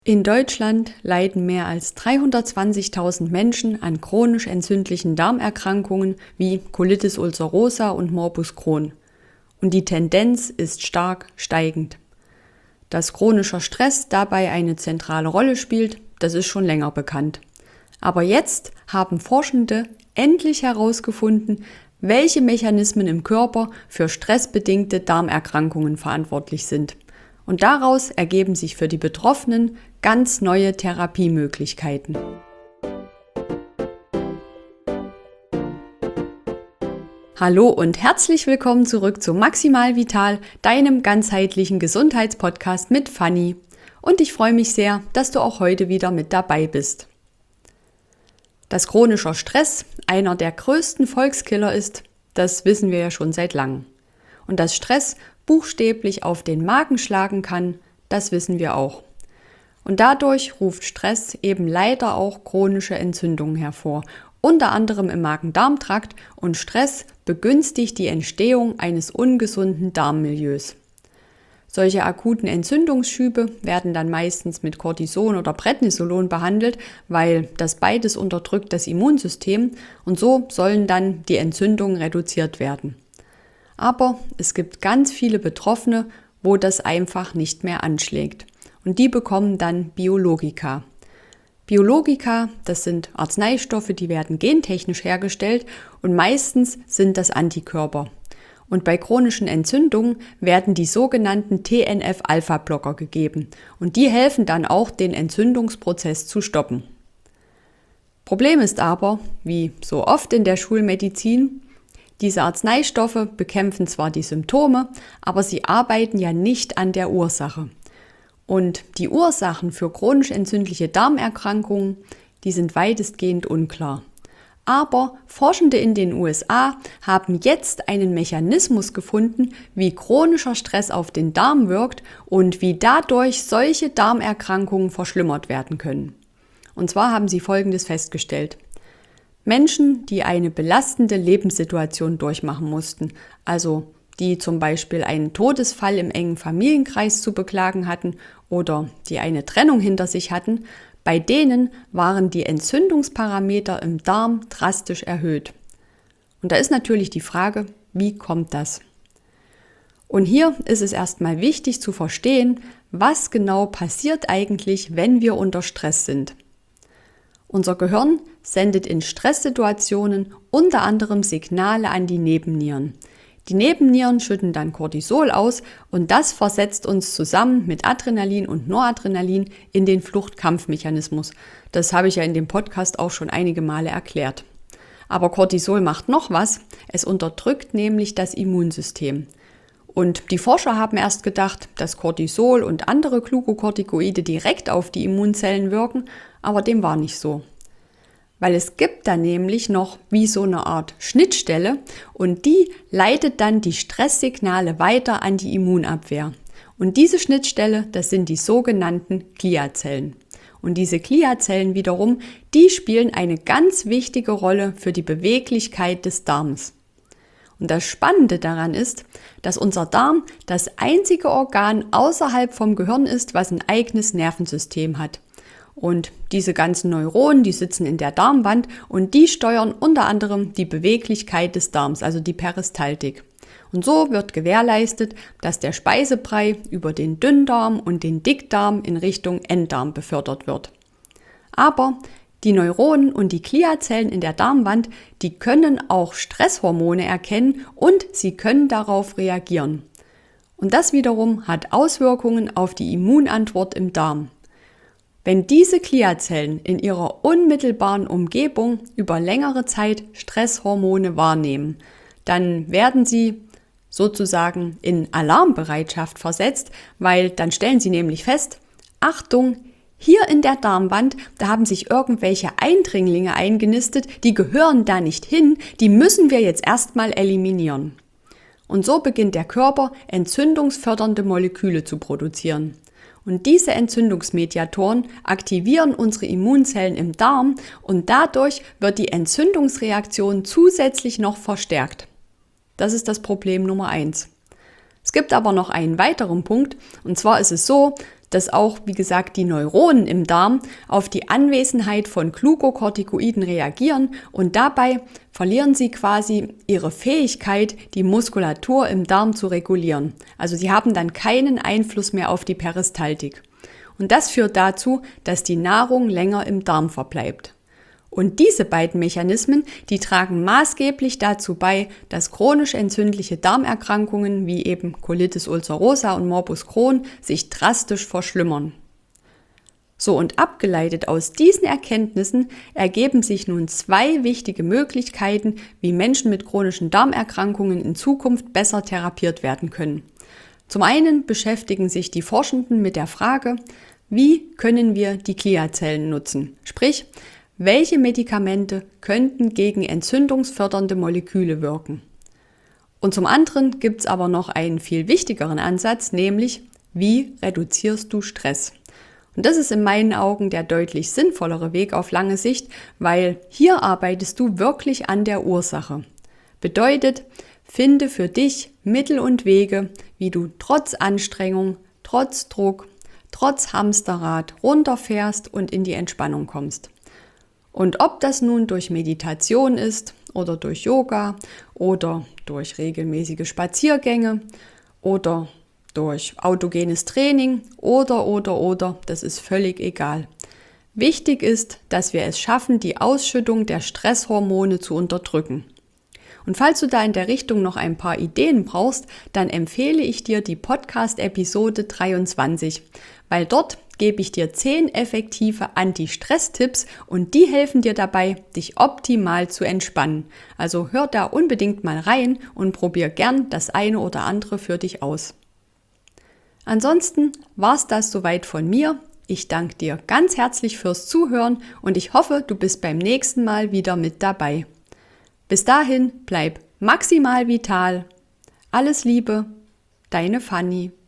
In Deutschland leiden mehr als 320.000 Menschen an chronisch entzündlichen Darmerkrankungen wie Colitis ulcerosa und Morbus Crohn. Und die Tendenz ist stark steigend. Dass chronischer Stress dabei eine zentrale Rolle spielt, das ist schon länger bekannt. Aber jetzt haben Forschende endlich herausgefunden, welche Mechanismen im Körper für stressbedingte Darmerkrankungen verantwortlich sind. Und daraus ergeben sich für die Betroffenen ganz neue Therapiemöglichkeiten. Hallo und herzlich willkommen zurück zu Maximal Vital, deinem ganzheitlichen Gesundheitspodcast mit Fanny. Und ich freue mich sehr, dass du auch heute wieder mit dabei bist. Dass chronischer Stress einer der größten Volkskiller ist, das wissen wir ja schon seit langem. Und dass Stress buchstäblich auf den Magen schlagen kann, das wissen wir auch. Und dadurch ruft Stress eben leider auch chronische Entzündungen hervor, unter anderem im Magen-Darm-Trakt, und Stress begünstigt die Entstehung eines ungesunden Darmmilieus. Solche akuten Entzündungsschübe werden dann meistens mit Cortison oder Prednisolon behandelt, weil das beides unterdrückt das Immunsystem und so sollen dann die Entzündungen reduziert werden. Aber es gibt ganz viele Betroffene, wo das einfach nicht mehr anschlägt. Und die bekommen dann Biologika. Biologika, das sind Arzneistoffe, die werden gentechnisch hergestellt und meistens sind das Antikörper. Und bei chronischen Entzündungen werden die sogenannten TNF-Alpha-Blocker gegeben. Und die helfen dann auch, den Entzündungsprozess zu stoppen. Problem ist aber, wie so oft in der Schulmedizin, diese Arzneistoffe bekämpfen zwar die Symptome, aber sie arbeiten ja nicht an der Ursache. Und die Ursachen für chronisch entzündliche Darmerkrankungen, die sind weitestgehend unklar. Aber Forschende in den USA haben jetzt einen Mechanismus gefunden, wie chronischer Stress auf den Darm wirkt und wie dadurch solche Darmerkrankungen verschlimmert werden können. Und zwar haben sie Folgendes festgestellt. Menschen, die eine belastende Lebenssituation durchmachen mussten, also die zum Beispiel einen Todesfall im engen Familienkreis zu beklagen hatten oder die eine Trennung hinter sich hatten, bei denen waren die Entzündungsparameter im Darm drastisch erhöht. Und da ist natürlich die Frage, wie kommt das? Und hier ist es erstmal wichtig zu verstehen, was genau passiert eigentlich, wenn wir unter Stress sind. Unser Gehirn sendet in Stresssituationen unter anderem Signale an die Nebennieren. Die Nebennieren schütten dann Cortisol aus und das versetzt uns zusammen mit Adrenalin und Noradrenalin in den Flucht-Kampf-Mechanismus. Das habe ich ja in dem Podcast auch schon einige Male erklärt. Aber Cortisol macht noch was, es unterdrückt nämlich das Immunsystem. Und die Forscher haben erst gedacht, dass Cortisol und andere Glucocorticoide direkt auf die Immunzellen wirken, aber dem war nicht so. Weil es gibt da nämlich noch wie so eine Art Schnittstelle und die leitet dann die Stresssignale weiter an die Immunabwehr. Und diese Schnittstelle, das sind die sogenannten Gliazellen. Und diese Gliazellen wiederum, die spielen eine ganz wichtige Rolle für die Beweglichkeit des Darms. Und das Spannende daran ist, dass unser Darm das einzige Organ außerhalb vom Gehirn ist, was ein eigenes Nervensystem hat. Und diese ganzen Neuronen, die sitzen in der Darmwand und die steuern unter anderem die Beweglichkeit des Darms, also die Peristaltik. Und so wird gewährleistet, dass der Speisebrei über den Dünndarm und den Dickdarm in Richtung Enddarm befördert wird. Aber die Neuronen und die Gliazellen in der Darmwand, die können auch Stresshormone erkennen und sie können darauf reagieren. Und das wiederum hat Auswirkungen auf die Immunantwort im Darm. Wenn diese Gliazellen in ihrer unmittelbaren Umgebung über längere Zeit Stresshormone wahrnehmen, dann werden sie sozusagen in Alarmbereitschaft versetzt, weil dann stellen sie nämlich fest, Achtung, hier in der Darmwand, da haben sich irgendwelche Eindringlinge eingenistet, die gehören da nicht hin, die müssen wir jetzt erstmal eliminieren. Und so beginnt der Körper, entzündungsfördernde Moleküle zu produzieren. Und diese Entzündungsmediatoren aktivieren unsere Immunzellen im Darm und dadurch wird die Entzündungsreaktion zusätzlich noch verstärkt. Das ist das Problem Nummer 1. Es gibt aber noch einen weiteren Punkt und zwar ist es so, dass auch, wie gesagt, die Neuronen im Darm auf die Anwesenheit von Glucocorticoiden reagieren und dabei verlieren sie quasi ihre Fähigkeit, die Muskulatur im Darm zu regulieren. Also sie haben dann keinen Einfluss mehr auf die Peristaltik. Und das führt dazu, dass die Nahrung länger im Darm verbleibt. Und diese beiden Mechanismen, die tragen maßgeblich dazu bei, dass chronisch entzündliche Darmerkrankungen wie eben Colitis ulcerosa und Morbus Crohn sich drastisch verschlimmern. So, und abgeleitet aus diesen Erkenntnissen ergeben sich nun 2 wichtige Möglichkeiten, wie Menschen mit chronischen Darmerkrankungen in Zukunft besser therapiert werden können. Zum einen beschäftigen sich die Forschenden mit der Frage, wie können wir die Gliazellen nutzen? Sprich, welche Medikamente könnten gegen entzündungsfördernde Moleküle wirken? Und zum anderen gibt es aber noch einen viel wichtigeren Ansatz, nämlich wie reduzierst du Stress? Und das ist in meinen Augen der deutlich sinnvollere Weg auf lange Sicht, weil hier arbeitest du wirklich an der Ursache. Bedeutet, finde für dich Mittel und Wege, wie du trotz Anstrengung, trotz Druck, trotz Hamsterrad runterfährst und in die Entspannung kommst. Und ob das nun durch Meditation ist oder durch Yoga oder durch regelmäßige Spaziergänge oder durch autogenes Training oder, das ist völlig egal. Wichtig ist, dass wir es schaffen, die Ausschüttung der Stresshormone zu unterdrücken. Und falls du da in der Richtung noch ein paar Ideen brauchst, dann empfehle ich dir die Podcast-Episode 23, weil dort gebe ich dir 10 effektive Anti-Stress-Tipps und die helfen dir dabei, dich optimal zu entspannen. Also hör da unbedingt mal rein und probier gern das eine oder andere für dich aus. Ansonsten war's das soweit von mir. Ich danke dir ganz herzlich fürs Zuhören und ich hoffe, du bist beim nächsten Mal wieder mit dabei. Bis dahin, bleib maximal vital. Alles Liebe, deine Fanny.